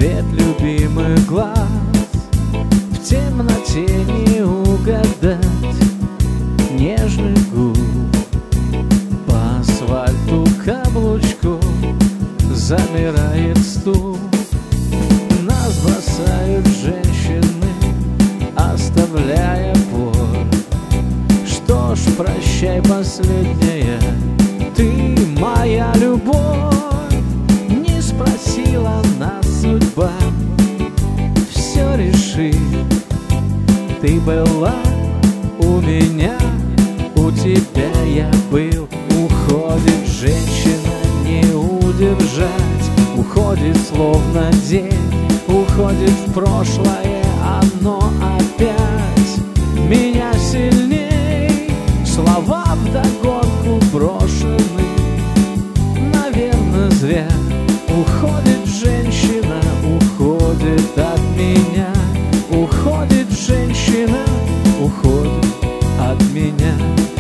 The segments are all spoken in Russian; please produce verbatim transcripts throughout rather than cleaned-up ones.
цвет любимых глаз, в темноте не угадать нежных губ. По асфальту каблучку замирает стук. Нас бросают женщины, оставляя боль. Что ж, прощай, последняя, ты моя любовь. Не спросила нас судьба, все решит. Ты была у меня, у тебя я был. Уходит женщина, не удержать. Уходит словно день, уходит в прошлое оно опять. Меня сильней, слова вдогонку брошены, наверно, зря. Уходит женщина, уходит от меня. Уходит женщина, уходит от меня.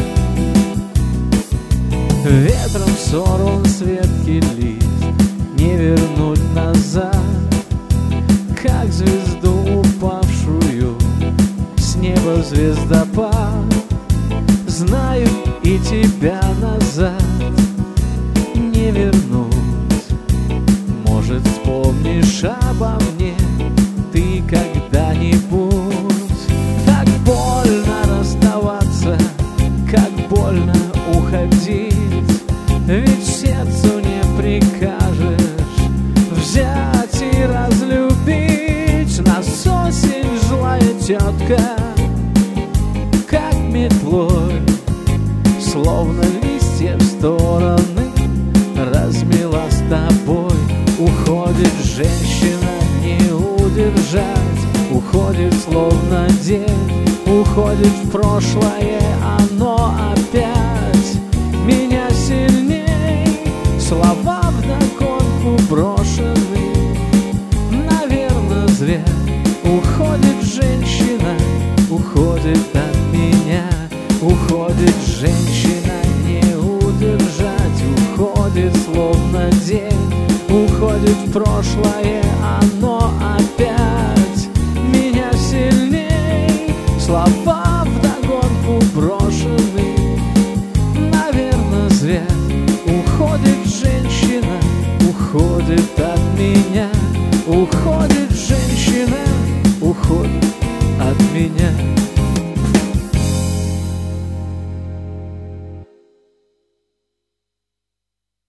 Ветром сорван с ветки лист, не вернуть назад. Как звезду упавшую с неба звездопад, знаю, и тебя назад не вернуть. Может, вспомнишь обо мне ты когда-нибудь. Так больно расставаться, как больно уходить. Ведь сердцу не прикажешь взять и разлюбить. Нас осень злая тетка, как метлой, словно листья в стороны размела с тобой. Уходит женщина, не удержать. Уходит словно день, уходит в прошлое оно опять. Меня сильней, слова вдогонку брошены, наверно, зря. Уходит женщина, уходит от меня. Уходит женщина, не удержать. Уходит словно день, уходит в прошлое оно опять. Меня сильней, слова вдогонку брошены, наверно, зря. Уходит женщина, уходит от меня. Уходит женщина, уходит от меня.